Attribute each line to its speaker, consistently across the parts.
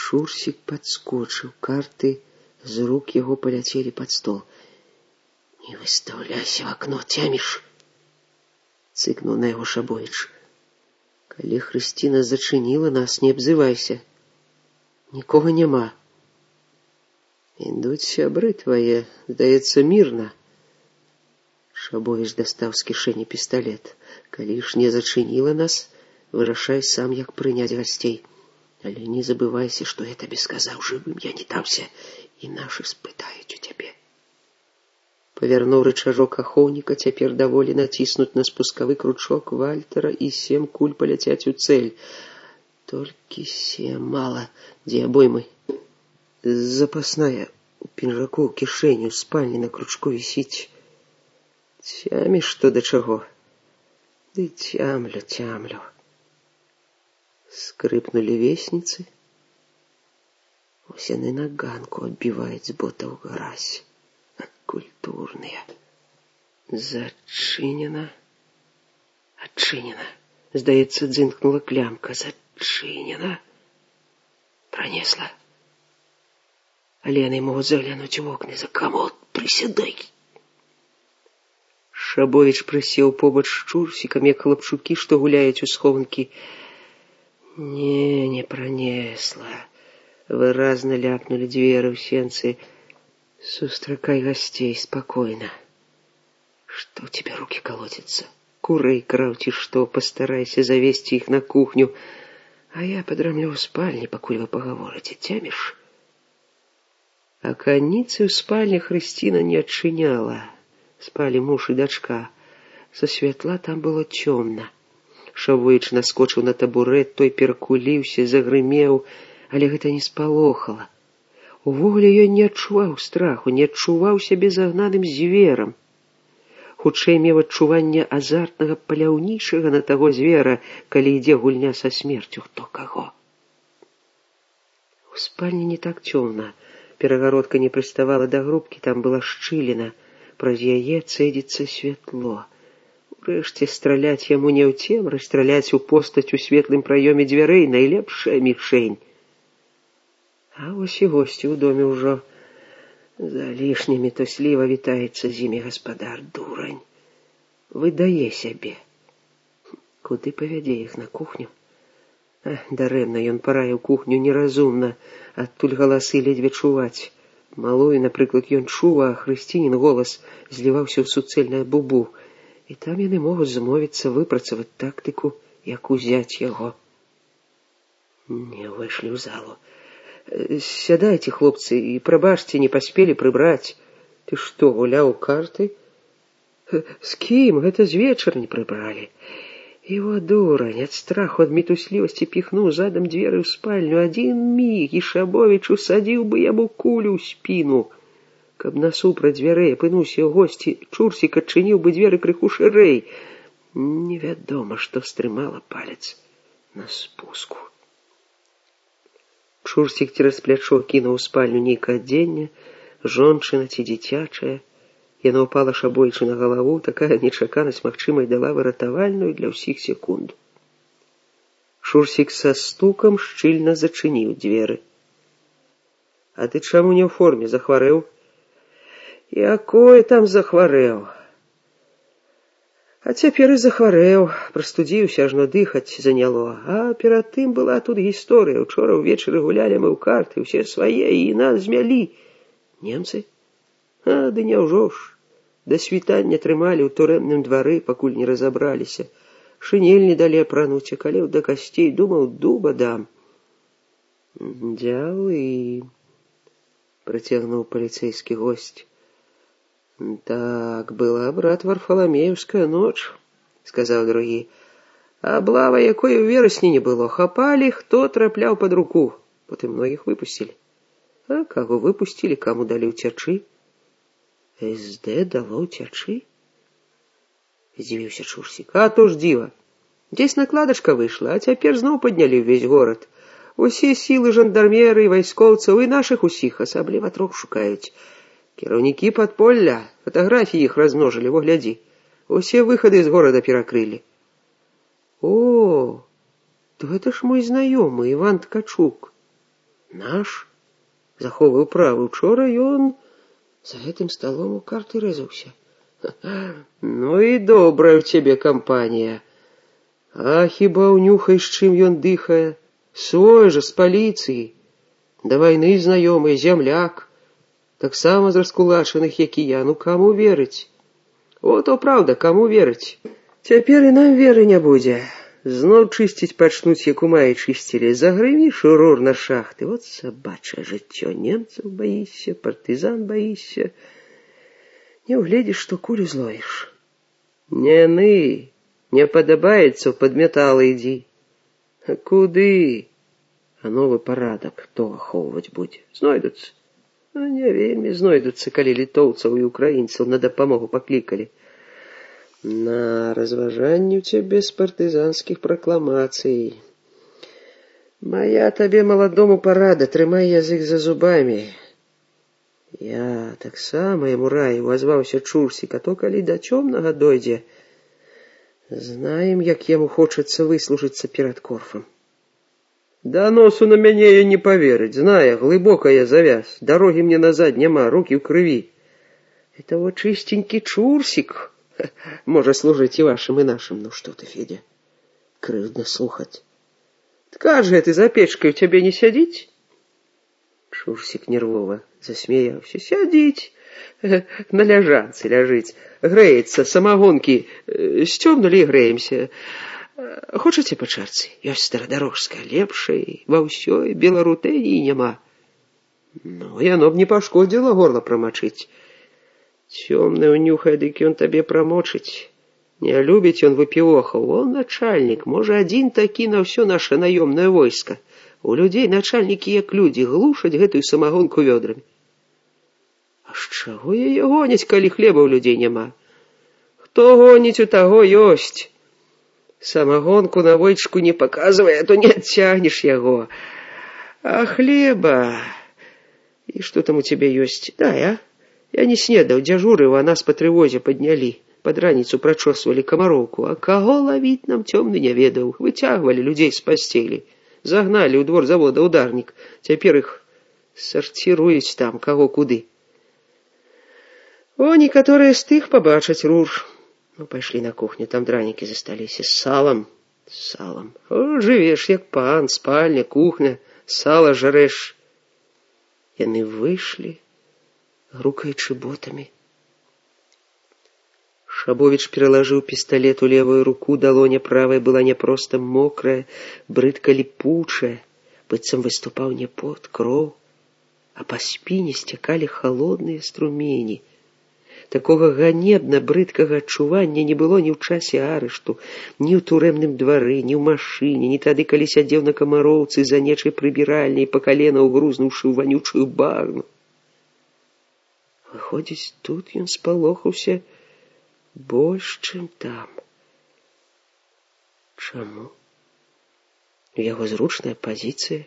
Speaker 1: Шурсик подскочил, карты з рук его полетели под стол. «Не выставляйся в окно, тямишь!» — цыкнул на его Шабович. «Коли Христина зачинила нас, не обзывайся. Нікого нема. Ідуть сябры твои, здається, мирно». Шабович достал с кишени пистолет. «Коли ж не зачинила нас, вырашай сам, як принять гостей. Але не забывайся, что я тебе сказал, живым я не дамся, и наши спытают у тебе». Повернув рычажок ахоўніка, цяпер даволі націснуць на спускавы кручок Вальтера, і 7 куль паляцяць у цель. Толькі 7 мало. Дзе абоймы? Запасная у пінжаку, у кішэні, у спальні на кручку вісіць. Цяміш што да чаго? Ды цямлю. Скрипнули весницы. Ось яны на ганку адбіваюць з ботаў гразь. Культурные. Зачинено. Отчинено. Здаецца, дзынкнула клямка. Зачинено. Пронесла. Але яны могуць заглянуць у окны. За камод, присядай. Шабович прысеў побач з Чурсікам, як хлапчукі, што гуляюць у схованкі. Не пронесла. Выразна ляпнули дзверы ў сенцы. Сустракай гостей спокойно. Что у тебя руки колотятся? Курей крал ці что? Постарайся завести их на кухню. А я подрамлю в спальне, покуль вы поговорите. Тямишь? А конницы в спальне Христина не отчиняла. Спали муж и дочка. Со святла там было темно. Шавович наскочил на табурет, той перакуліўся, загрымеў, але гэта не спалохала. Увогуле ён не адчуваў страху, не адчуваў сябе загнаным зверам. Хутчэй меў адчуванне азартнага паляўнічага на таго звера, калі ідзе гульня са смерцю хто каго. У спальні не так цёмна. Перагародка не прыставала да грубкі, там была шчыліна. Праз яе цэдзіцца святло. Урэшце страляць яму не ў цемры, страляць у постаць у светлым праёме дзвярэй найлепшая мішень. А вось і госці ў доме ўжо. Залішне мітусліва вітаецца з імі гаспадар, дурань. Выдае сябе. Куды павядзе іх, на кухню? Дарэмна ён параіў кухню неразумна, адтуль галасы ледзьве чуваць. Малую, напрыклад, ён чуў, а Хрысцінін голас зліваўся ў суцэльнае бубу. І там яны могуць змовіцца, выпрацаваць тактыку, як узяць яго. Не ўвайшлі ў залу. Сядайте, хлопцы, и прабачьте, не поспели прибрать. Ты что, гулял у карты? С кем? Это с вечера не прибрали. Его дурань от страху, от мітуслівасці пихнул задом дверь в спальню. Один миг, и Шабович усадил бы яму кулю в спину. Каб насупраць дзвярэй апынуўся госці, Чурсік адчыніў бы дзверы крыху шырэй. Невядома, што стрымала палец на спуску. Чурсік цераз плячо кінуў у спальню нейкае адзенне, жончына ці дзіцячае. Яно ўпала Шабовічу на галаву, такая нечаканасць, магчыма, і дала выратавальную для ўсіх секунд. Шурсік са стукам шчыльна зачыніў дзверы. А ты чаму не ў форме, захварэў? Якое там захварэў? А цяпер і захварэў, прастудзіўся, ажно дыхаць заняло. А перад тым была тут гісторыя. Учора ўвечары гулялі мы ў карты, усе свае, і нас змялі. Немцы? А, ды няўжо ж. Да світання трымалі ў турэмным двары, пакуль не разабраліся. Шынель не далі апрануць, а калеў да касцей, думаў, дуба дам. Дзявы, працягнуў паліцэйскі госць. Так, была, брат, Варфаломеевская ночь, сказал другі. Облава, якой у верасні не было. Хапали, хто трапляў под руку. Потым многіх выпустили. А каго выпустили, каму далі ўцячы? СД дало ўцячы? Здзівіўся Чурсік. А то ж дзіва. Дзесь накладачка выйшла, а цяпер зноў паднялі ўвесь горад. Усе сілы жандармеры і вайскоўцаў і нашых усіх, асабліва 3 шукаюць. Кіраўнікі падполля, фотаграфіі іх размножылі, во глядзі. Усе выхады з горада перакрылі. О, то гэта ж мой знаёмы, Іван Ткачук. Наш захоўваў правы. Учора ён за гэтым сталом у карты рэзаўся. Ну і добрая ў цябе кампанія. А хіба ўнюхаеш, чым ён дыхае? Свой жа, з паліцыі. Да вайны знаёмы, зямляк. Таксама з раскулачаных, як і я. Ну, каму верыць? О, то праўда, каму верыць? Цяпер і нам веры не будзе. Зноў чысціць пачнуць, як у маі чысцілі. Загрыміш урор на шахты. Вот сабачае жыццё. Немцаў баішся, партызан баішся. Не ўгледзіш, што кулю зловіш. Не ны, не падабаецца, ў падметалы ідзі. А куды? А новы парадак хто ахоўваць будзе? Знойдуцца. Ну, не вельмі знойдуцца, калі літоўцаў і украінцаў на дапамогу паклікалі. На разважанне ў цябе з партызанскіх пракламацый. Мая табе маладому парада, трымай язык за зубамі. Я таксама яму раю, азваўся Чурсік, а то калі да цёмнага дойдзе, знаем, як яму хочацца выслужыцца перад Корфам. Да носу на мяне я не поверыць, знае, глыбока я завяз, дарогі мне назад няма, рукі ў крыві. Это вот чистенький Чурсік можа служыць і вашым, і нашым. Ну што ты, Федя, крыўдна слухаць. Ткач гэты за печкай у цябе не сядзіць? Чурсік нервова засмяяўся. Сядзіць, на ляжанцы ляжыць, грэецца, самагонкі, сцёмнулі і грэемся. Хочаце па чарцы? Ёсць старадарожская, лепшай, ва ўсёй беларутэні няма. Ну, яно б не пашкодзіла горла прамачыць. Цёмны ўнюхай, дык ён табе прамочыць. Не любіць ён выпівохаў, он начальнік, можа, адзін такі на ўсё наша наёмнае войска. У людзей начальнікі як людзі, глушаць гэтую самагонку вёдрамі. А з чаго яе гоняць, калі хлеба ў людзей няма? Хто гоніць, у таго ёсць. Самагонку на войчку не паказвай, а то не адцягнеш яго. А хлеба... І што там у цябе ёсць? Дай, а? Я не снедаў, дзяжурыў, а нас па трывозе паднялі. Пад раніцу прачосвалі камароўку. А каго лавіць нам цёмны не ведаў. Выцягвалі людзей з пасцелі. Загналі ў двор завода ударнік. Цяпер іх сарціруюць там, каго куды. О, некаторыя з тых пабачаць рур. Ну, пайшлі на кухню, там дранікі засталіся. З салам. З салам. О, жывеш, як пан, спальня, кухня, сала жарэш. Яны выйшлі, грукаючы ботамі. Шабовіч пералажыў пісталет у левую руку, далоня правая была не проста мокрая, брыдка ліпучая, быццам выступаў не пот, кроў, а па спіне сцякалі халодныя струмені. Такога ганебна брыдкага адчування не было ні ў часе арышту, ні ў турэмным двары, ні ў машыне, ні тады, калі сядзеў на камароўцы за нечай прыбіральняй, па калена ўгрузнуўшы ў ванючую багну. Выходзіць, тут ён спалохаўся больш, чым там. Чаму? Яго зручная пазіцыя.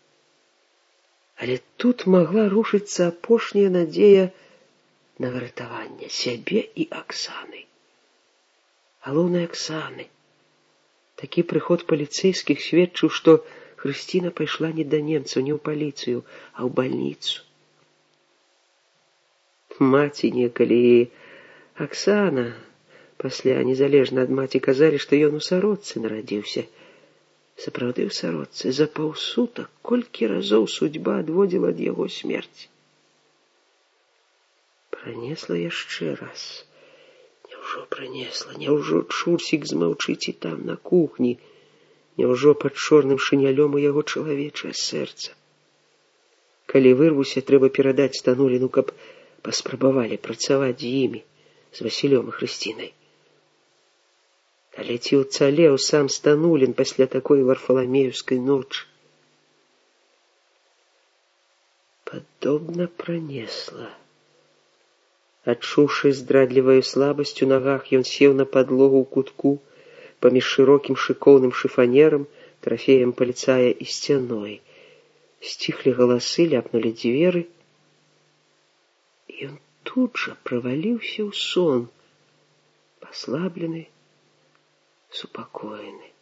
Speaker 1: Але тут магла рушыцца апошняя надзея на выратаванне сябе і Аксаны. Галоўнай Аксаны. Такі прыход паліцэйскіх сведчыў, што Хрысціна пайшла не да немцаў, не ў паліцыю, а ў бальніцу. Маці некалі Аксана, пасля, незалежна ад маці, казалі, што ён у сародцы нарадзіўся. Сапраўды ў сародцы. За паўсутак колькі разоў судьба адводзіла ад яго смерць. Пранесла яшчэ раз. Няўжо пранесла? Няўжо Чурсік змаўчыць і там, на кухні? Няўжо пад чорным шынялём у яго чалавечае сэрца? Калі вырвуся, трэба перадаць Стануліну, каб паспрабавалі працаваць з імі, з Васілём і Хрысцінай. Але ці ўцалеў сам Станулін пасля такой варфаламеюскай ночы? Падобна пранесла. Адчуўшы здрадліваю слабасць у нагах, ён сеў на падлогу ў кутку паміж шырокім шыкоўным шыфанерам, трафеем паліцая і сцяной. Сціхлі галасы, ляпнулі дзверы. Ён тут жа праваліўся ў сон, паслаблены, супакоены.